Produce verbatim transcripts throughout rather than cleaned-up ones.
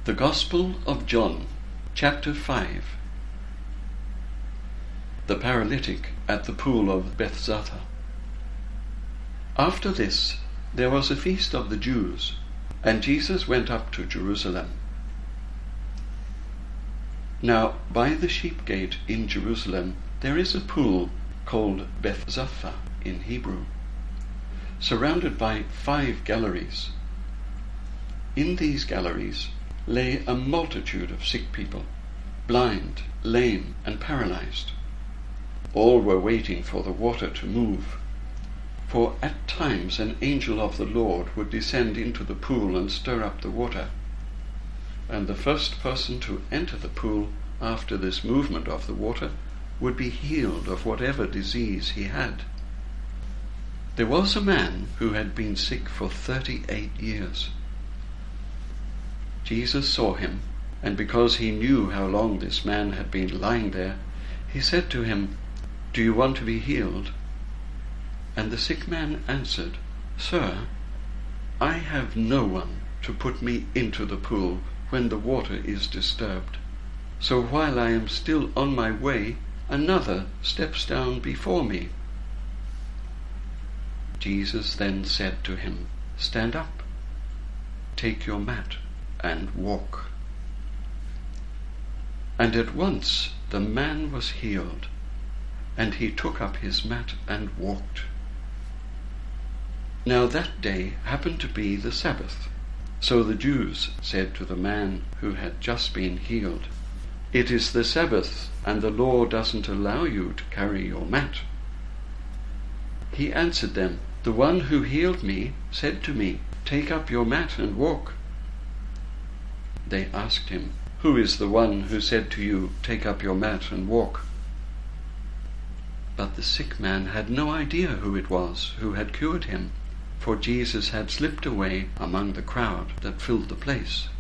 The Gospel of John, chapter five. The paralytic at the pool of Bethzatha. After this, there was a feast of the Jews, and Jesus went up to Jerusalem. Now, by the sheep gate in Jerusalem, there is a pool called Bethzatha in Hebrew, surrounded by five galleries. In these galleries lay a multitude of sick people, blind, lame, and paralyzed. All were waiting for the water to move, for at times an angel of the Lord would descend into the pool and stir up the water, and the first person to enter the pool after this movement of the water would be healed of whatever disease he had. There was a man who had been sick for thirty-eight years. Jesus saw him, and because he knew how long this man had been lying there, he said to him, "Do you want to be healed?" And the sick man answered, "Sir, I have no one to put me into the pool when the water is disturbed. So while I am still on my way, another steps down before me." Jesus then said to him, "Stand up, take your mat, and walk." And at once the man was healed, and he took up his mat and walked. Now that day happened to be the Sabbath. So the Jews said to the man who had just been healed, "It is the Sabbath, and the law doesn't allow you to carry your mat." He answered them, "The one who healed me said to me, 'Take up your mat and walk.'" They asked him, "Who is the one who said to you, 'Take up your mat and walk'?" But the sick man had no idea who it was who had cured him, for Jesus had slipped away among the crowd that filled the place.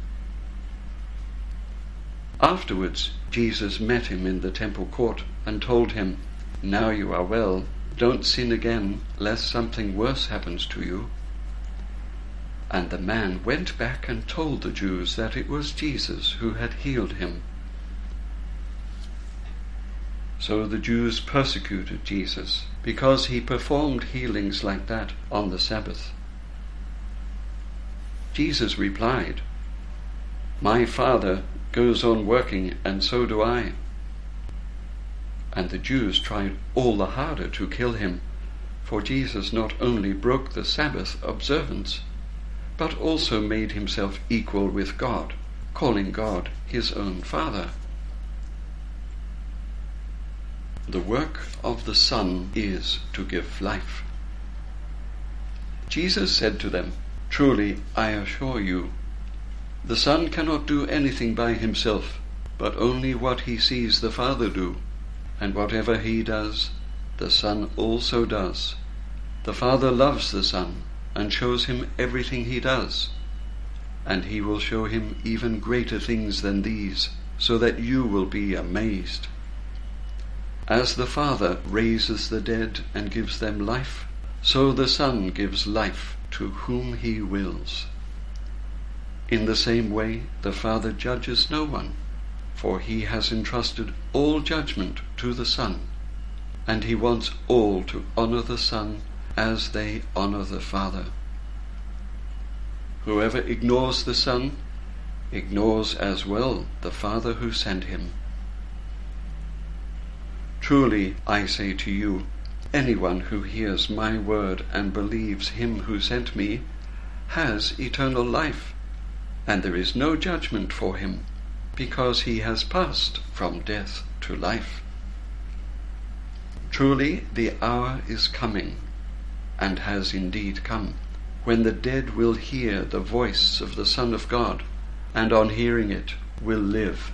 Afterwards, Jesus met him in the temple court and told him, "Now you are well, don't sin again, lest something worse happens to you." And the man went back and told the Jews that it was Jesus who had healed him. So the Jews persecuted Jesus, because he performed healings like that on the Sabbath. Jesus replied, "My Father goes on working, and so do I." And the Jews tried all the harder to kill him, for Jesus not only broke the Sabbath observance, but also made himself equal with God, calling God his own Father. The work of the Son is to give life. Jesus said to them, "Truly I assure you, the Son cannot do anything by himself, but only what he sees the Father do, and whatever he does, the Son also does. The Father loves the Son, and shows him everything he does, and he will show him even greater things than these, so that you will be amazed. As the Father raises the dead and gives them life, so the Son gives life to whom he wills. In the same way, the Father judges no one, for he has entrusted all judgment to the Son, and he wants all to honor the Son as they honor the Father. Whoever ignores the Son ignores as well the Father who sent him. Truly I say to you, anyone who hears my word and believes him who sent me has eternal life, and there is no judgment for him, because he has passed from death to life. Truly the hour is coming, and has indeed come, when the dead will hear the voice of the Son of God, and on hearing it will live.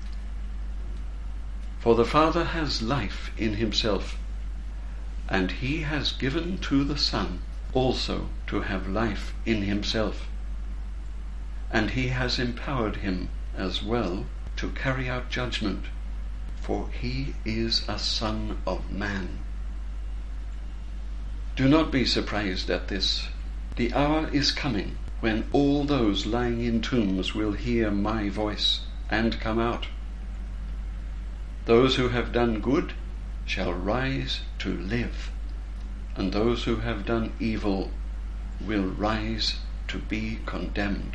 For the Father has life in himself, and he has given to the Son also to have life in himself, and he has empowered him as well to carry out judgment, for he is a Son of Man. Do not be surprised at this. The hour is coming when all those lying in tombs will hear my voice and come out. Those who have done good shall rise to live, and those who have done evil will rise to be condemned.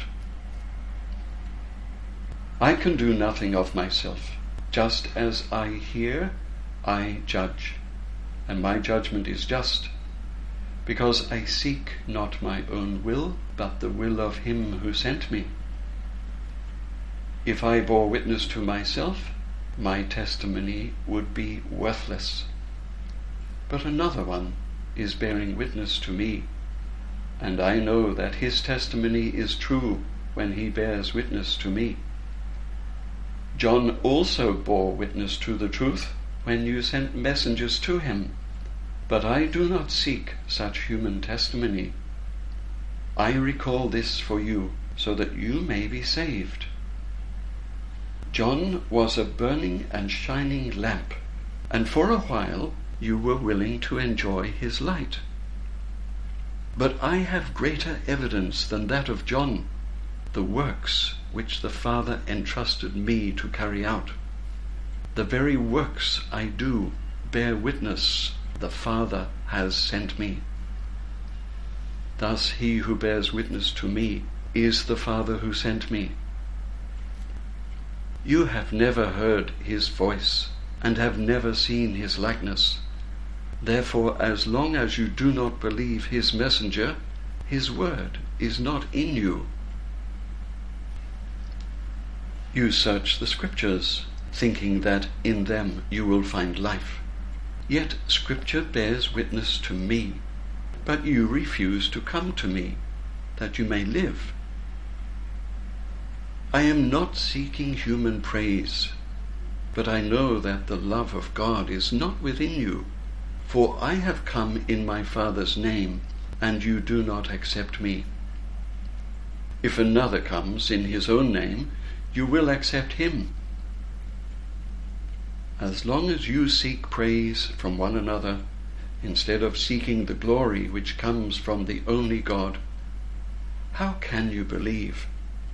I can do nothing of myself. Just as I hear, I judge, and my judgment is just, because I seek not my own will, but the will of him who sent me. If I bore witness to myself, my testimony would be worthless. But another one is bearing witness to me, and I know that his testimony is true when he bears witness to me. John also bore witness to the truth when you sent messengers to him, but I do not seek such human testimony. I recall this for you, so that you may be saved. John was a burning and shining lamp, and for a while you were willing to enjoy his light. But I have greater evidence than that of John, the works which the Father entrusted me to carry out. The very works I do bear witness the Father has sent me. Thus he who bears witness to me is the Father who sent me. You have never heard his voice, and have never seen his likeness. Therefore, as long as you do not believe his messenger, his word is not in you. You search the Scriptures, thinking that in them you will find life. Yet Scripture bears witness to me, but you refuse to come to me, that you may live. I am not seeking human praise, but I know that the love of God is not within you. For I have come in my Father's name, and you do not accept me. If another comes in his own name, you will accept him. As long as you seek praise from one another, instead of seeking the glory which comes from the only God, how can you believe?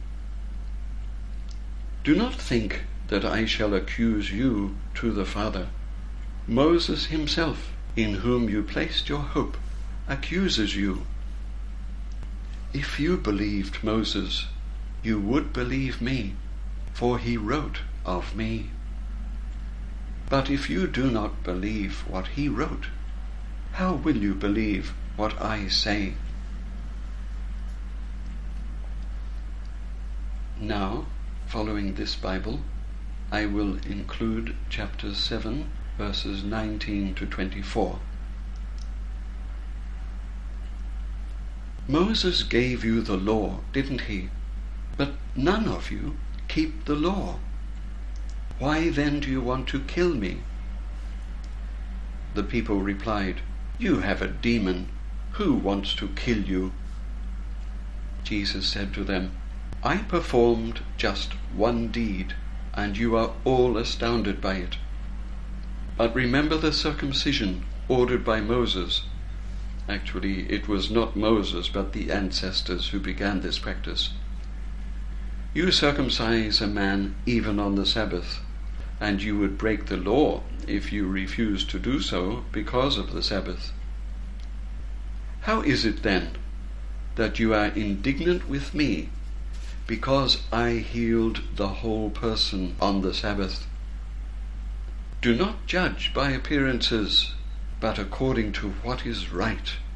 Do not think that I shall accuse you to the Father. Moses himself, in whom you placed your hope, accuses you. If you believed Moses, you would believe me, for he wrote of me. But if you do not believe what he wrote, how will you believe what I say? Now, following this Bible, I will include chapter seven, verses nineteen to twenty-four. Moses gave you the law, didn't he? But none of you keep the law. Why then do you want to kill me? The people replied, You have a demon. Who wants to kill you? Jesus said to them, I performed just one deed, and you are all astounded by it. But remember the circumcision ordered by Moses. Actually, it was not Moses, but the ancestors who began this practice. You circumcise a man even on the Sabbath, and you would break the law if you refused to do so because of the Sabbath. How is it then that you are indignant with me because I healed the whole person on the Sabbath? Do not judge by appearances, but according to what is right.